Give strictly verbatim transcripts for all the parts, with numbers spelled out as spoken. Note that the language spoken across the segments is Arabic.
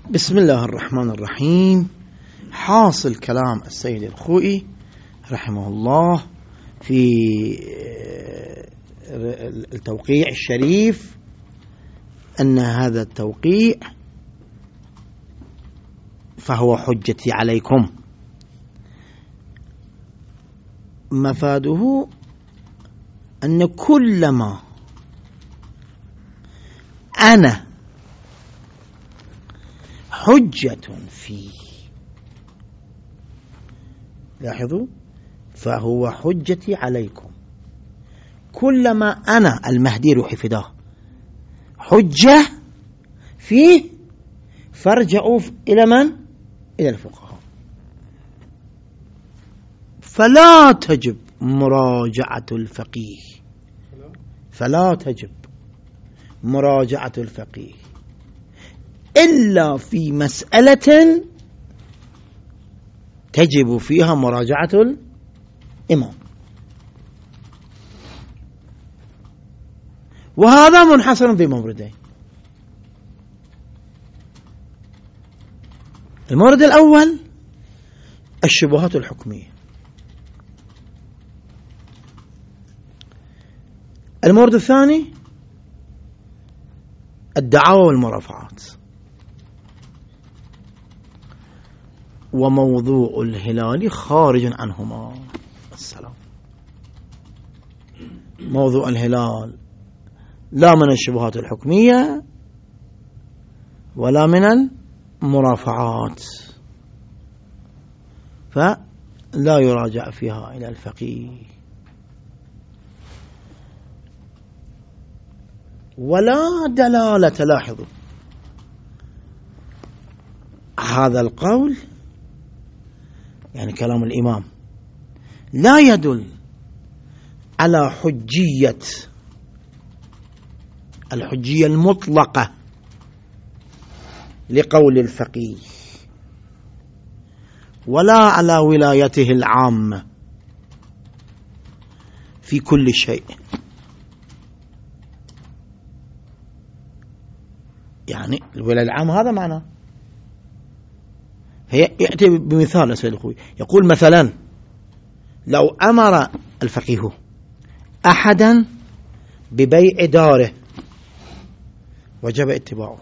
بسم الله الرحمن الرحيم. حاصل كلام السيد الخوئي رحمه الله في التوقيع الشريف أن هذا التوقيع فهو حجتي عليكم. مفاده أن كلما أنا حجة فيه، لاحظوا، فهو حجتي عليكم. كلما أنا المهدي روحي فداه حجة فيه فارجعوا إلى من؟ إلى الفقهاء. فلا تجب مراجعة الفقيه، فلا تجب مراجعة الفقيه إلا في مسألة تجب فيها مراجعة الإمام، وهذا منحصر في موردين. المورد الأول الشبهات الحكمية، المورد الثاني الدعاوى والمرافعات. وموضوع الهلال خارج عنهما. السلام. موضوع الهلال لا من الشبهات الحكمية ولا من المرافعات، فلا يراجع فيها إلى الفقيه. ولا دلالة، لاحظوا هذا القول يعني كلام الإمام لا يدل على حجية الحجية المطلقة لقول الفقيه، ولا على ولايته العامة في كل شيء. يعني الولاية العامة هذا معناه. هي يأتي بمثال السيد الخوئي يقول مثلا لو أمر الفقيه أحدا ببيع داره وجب اتباعه،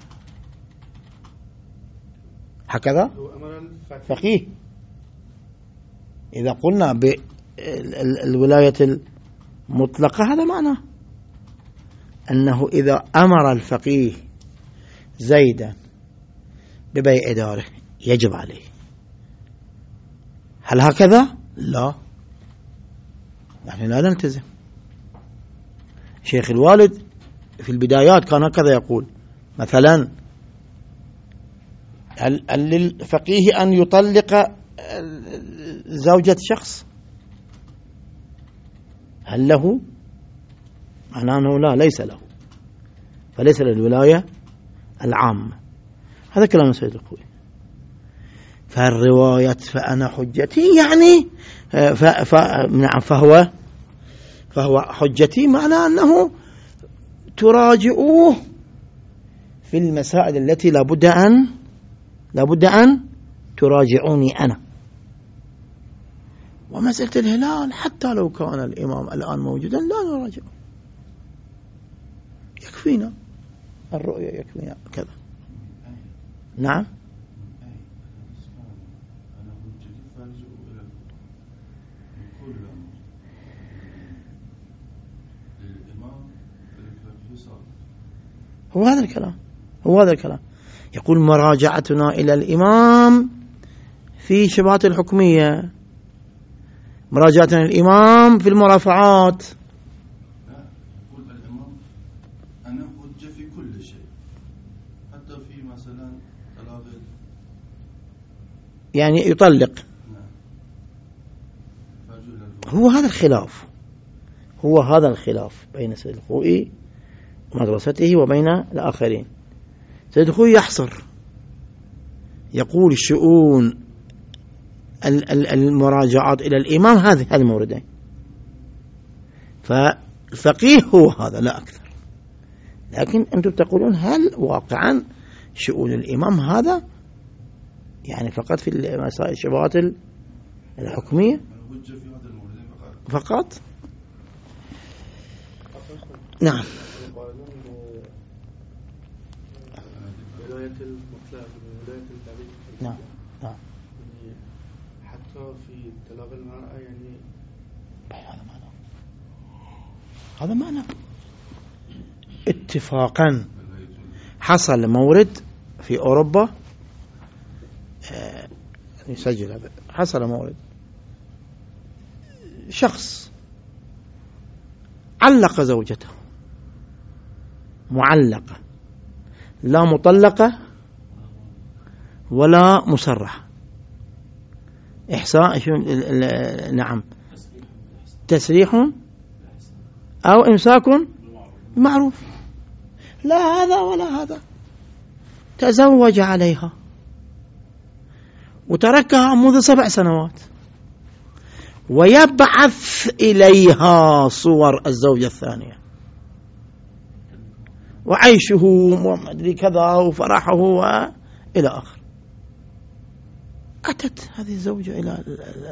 هكذا فقيه. إذا قلنا بالولاية المطلقة هذا معناه أنه إذا أمر الفقيه زيدا ببيع داره يجب عليه. هل هكذا؟ لا، نحن لا نلتزم. شيخ الوالد في البدايات كان هكذا يقول مثلا هل للفقيه أن يطلق زوجة شخص؟ هل له؟ معناه أنه لا، ليس له، فليس للولاية العامة. هذا كلام السيد الخوئي. فالرواية فأنا حجتي يعني ف ف نعم فهو فهو حجتي، معناه أنه تراجعوه في المسائل التي لابد أن لابد أن تراجعوني أنا. ومسألة الهلال حتى لو كان الإمام الآن موجودا لا نراجع، يكفينا الرؤية، يكفينا كذا. نعم. هو هذا الكلام، هو هذا الكلام. يقول مراجعتنا إلى الإمام في شبهات الحكمية، مراجعتنا الإمام في المرافعات. لا، يقول الإمام أنا حجة في كل شيء، حتى في مثلا طلاق، يعني يطلق. هو هذا الخلاف، هو هذا الخلاف بين السيد الخوئي ومدرسته وبين الآخرين. السيد الخوئي يحصر، يقول شؤون المراجعات إلى الإمام هذه هذه الموردين، فالفقيه هو هذا لا أكثر. لكن أنتم تقولون هل واقعا شؤون الإمام هذا يعني فقط في المسائل الشبهات الحكمية فقط. نعم. ولاية المطلق ولاية التعبيد. نعم نعم. حتى في طلاق المرأة يعني هذا معنى هذا معنى اتفاقا حصل مورد في أوروبا يسجل هذا. حصل مورد شخص علق زوجته معلقة لا مطلقة ولا مسرحة إحصاء نعم تسريح أو إمساك معروف. لا هذا ولا هذا، تزوج عليها وتركها منذ سبع سنوات ويبعث إليها صور الزوجة الثانية وعيشه ومدري كذا وفرحه وإلى آخر. أتت هذه الزوجة إلى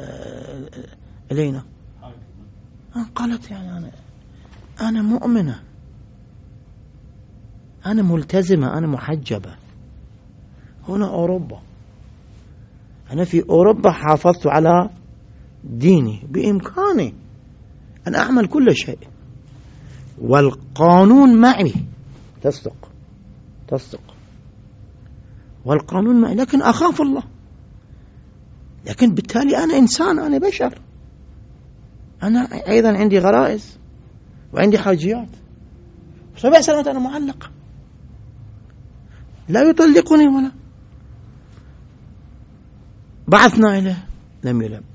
إلينا قالت يعني أنا أنا مؤمنة، أنا ملتزمة، أنا محجبة، هنا أوروبا، أنا في أوروبا حافظت على ديني، بإمكاني أن أعمل كل شيء والقانون معي. تصدق تصدق والقانون معي، لكن أخاف الله، لكن بالتالي أنا إنسان، أنا بشر، أنا أيضا عندي غرائز وعندي حاجيات. سبع سنوات أنا معلقة، لا يطلقني ولا بعثنا إليه لم يلبي.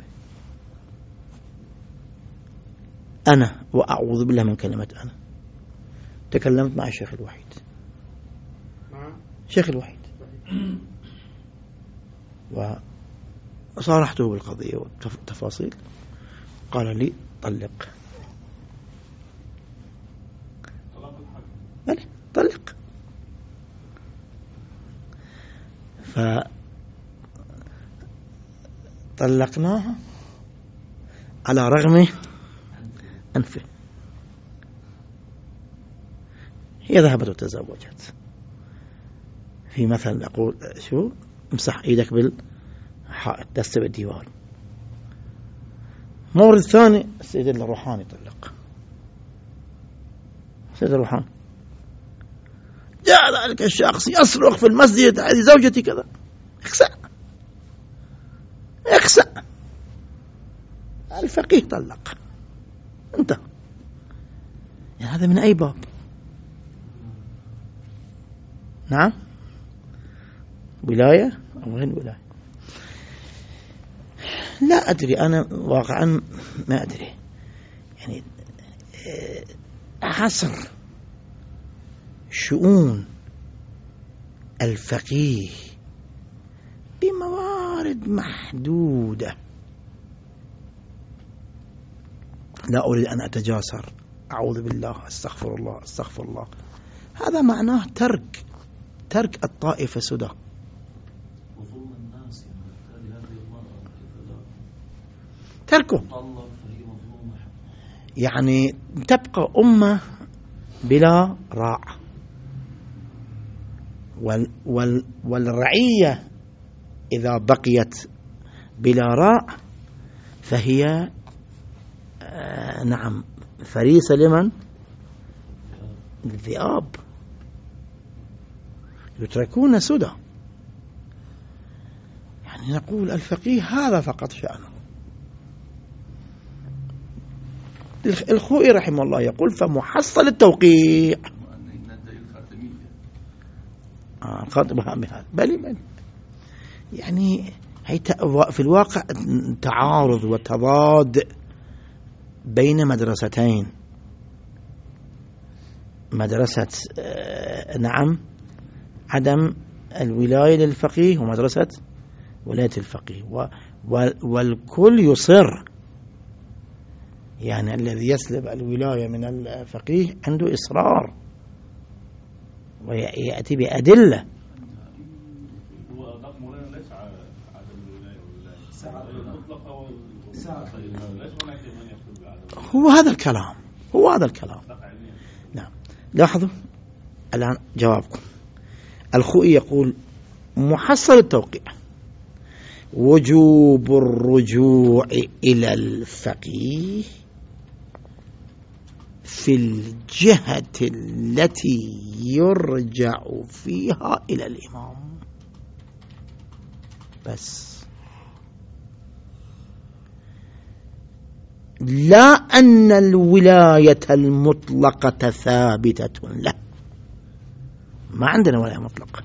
أنا وأعوذ بالله من كلمة أنا تكلمت مع الشيخ الوحيد الشيخ الوحيد وصارحته بالقضية والتفاصيل. قال لي طلق. بلى طلق. فطلقناها على رغم أنفه. هي ذهبت وتزوجت. في مثل أقول شو امسح ايدك بالحائط دست بالديوان. مورد ثاني السيد الروحاني طلق. السيد الروحاني جاء ذلك الشخص يصرخ في المسجد هذه زوجتي كذا. اخسأ اخسأ. الفقيه طلق انت. يعني هذا من أي باب؟ نعم ولاية أو غير ولاية؟ لا أدري أنا واقعا ما أدري. يعني حصر شؤون الفقيه بموارد محدودة. لا أريد أن أتجاسر، أعوذ بالله، استغفر الله استغفر الله. هذا معناه ترك ترك الطائفة سدى. تركه يعني تبقى أمة بلا راع، وال وال والرعية إذا بقيت بلا راع فهي آه نعم فريسة لمن؟ الذئاب، يتركون سدى. يعني نقول الفقيه هذا فقط شأنه. الخوئي رحمه الله يقول فمحصل التوقيع آه بهذا بل بل يعني هي في الواقع تعارض وتضاد بين مدرستين، مدرسة آه نعم عدم الولاية للفقيه ومدرسة ولاية الفقيه، والكل يصر. يعني الذي يسلب الولاية من الفقيه عنده إصرار ويأتي بأدلة مولانا ليس عدم الولاية والولاية المطلقة والمطلقة ليس هناك من يقول بعدم. هو هذا الكلام هو هذا الكلام. نعم لاحظوا الآن جوابكم. الخوئي يقول محصل التوقيع وجوب الرجوع إلى الفقيه في الجهة التي يرجع فيها إلى الإمام بس، لا أن الولاية المطلقة ثابتة له. ما عندنا ولاية مطلقة.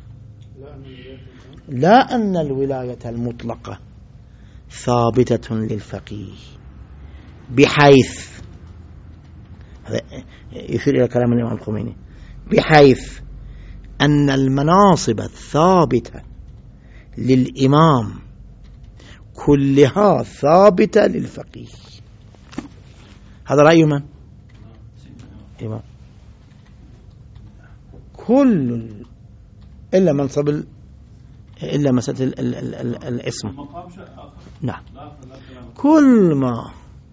لا أن الولاية المطلقة ثابتة للفقيه بحيث، هذا يشير إلى كلام الإمام الخميني، بحيث أن المناصب الثابتة للإمام كلها ثابتة للفقيه. هذا رأي من؟ إمام. كل إلا منصب ال... إلا مسألة ال... ال... ال... الاسم. نعم. كل ما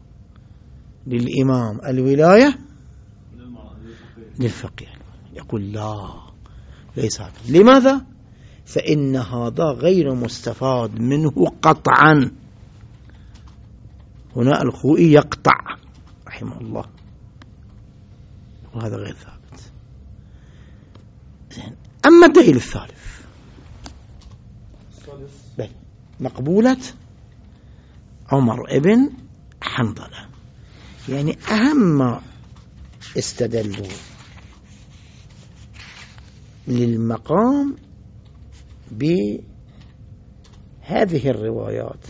للإمام الولاية للفقيه. يقول لا ليس هكذا. لماذا؟ فإن هذا غير مستفاد منه قطعا. هنا الخوئي يقطع رحمه الله، وهذا غير ثابت. أما الدليل الثالث مقبولة عمر ابن حنظلة، يعني أهم ما استدلوا للمقام بهذه الروايات،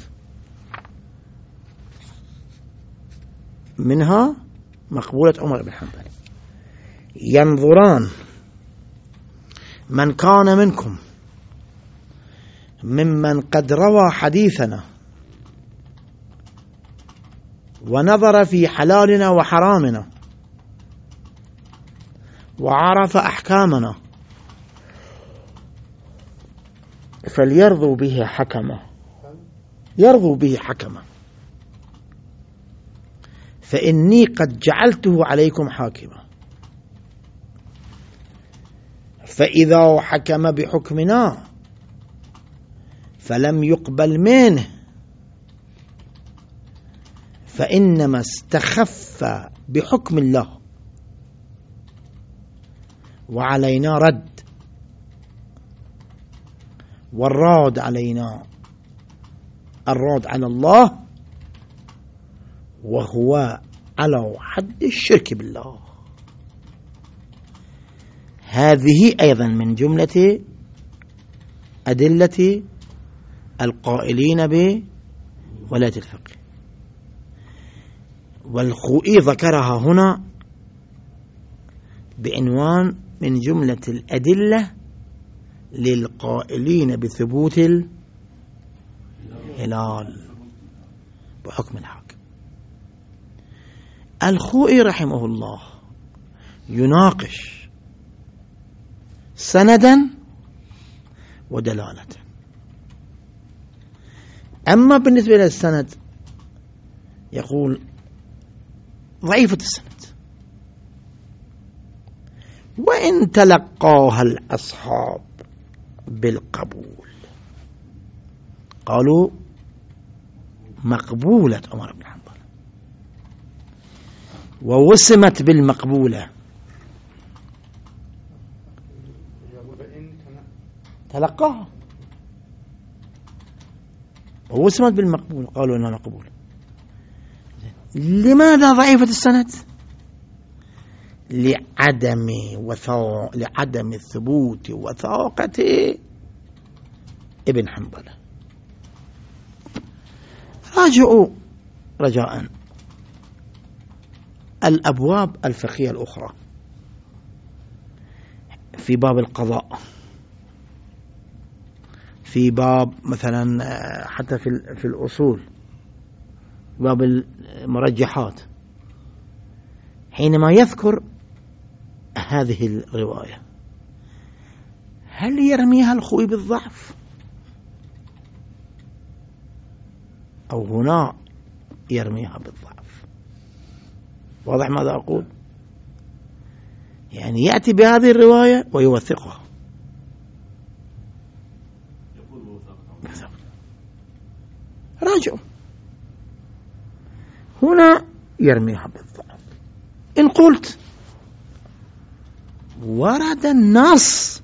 منها مقبولة عمر بن حنظلة. ينظران من كان منكم ممن قد روى حديثنا ونظر في حلالنا وحرامنا وعرف أحكامنا فليرضوا به حكما، يرضوا به حكما، فإني قد جعلته عليكم حاكما، فإذا حكم بحكمنا فلم يقبل منه فإنما استخف بحكم الله وعلينا رد، والراد علينا الراد على الله وهو على حد الشرك بالله. هذه أيضا من جملة أدلة القائلين بولاية الفقه، والخوئي ذكرها هنا بعنوان من جملة الأدلة للقائلين بثبوت الهلال بحكم الحاكم. الخوئي رحمه الله يناقش سندا ودلالة. أما بالنسبة للسند يقول ضعيفة السند، وإن تلقاها الأصحاب بالقبول قالوا مقبولة عمر بن حنظلة، ووسمت بالمقبولة، تلقاها ووسمت بالمقبول قالوا إنها مقبولة. لماذا ضعيفة السند؟ لعدم وثاق لعدم ثبوت وثاقة ابن حنظلة. راجعوا رجاء الأبواب الفقهية الأخرى في باب القضاء، في باب مثلا حتى في في الأصول، باب المرجحات، حينما يذكر هذه الرواية هل يرميها الخوئي بالضعف أو هنا يرميها بالضعف. واضح ماذا أقول؟ يعني يأتي بهذه الرواية ويوثقها، راجعوا. هنا يرميها بالضعف. إن قلت ورد النص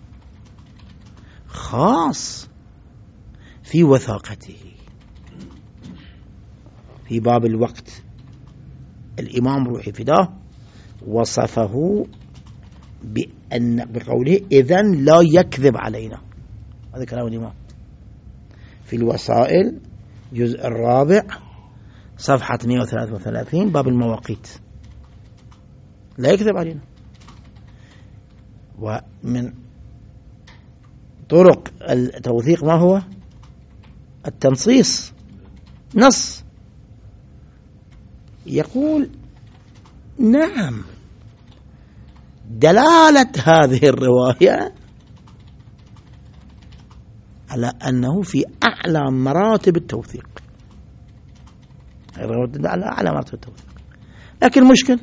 خاص في وثاقته في باب الوقت، الإمام روحي فداه وصفه بأن بقوله إذن لا يكذب علينا، هذا كلام الإمام في الوسائل جزء الرابع صفحة مئة وثلاثة وثلاثين باب المواقيت، لا يكذب علينا. ومن طرق التوثيق ما هو؟ التنصيص، نص يقول نعم دلالة هذه الرواية على أنه في أعلى مراتب التوثيق، على أعلى مراتب التوثيق. لكن المشكل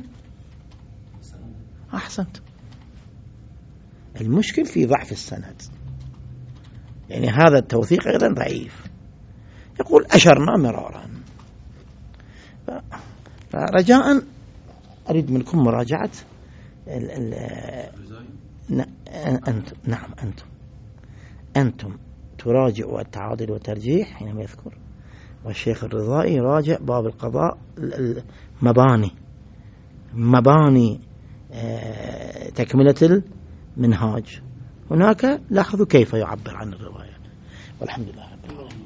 أحسنت، المشكل في ضعف السند، يعني هذا التوثيق أيضا ضعيف. يقول أشرنا مرارا، فرجاء أريد منكم مراجعة ال ال أنتم نعم أنتم أنتم تراجعوا التعادل والترجيح حينما يذكر، والشيخ الرضائي يراجع باب القضاء مباني مباني تكملة المنهاج. هناك لاحظوا كيف يعبر عن الرواية. والحمد لله.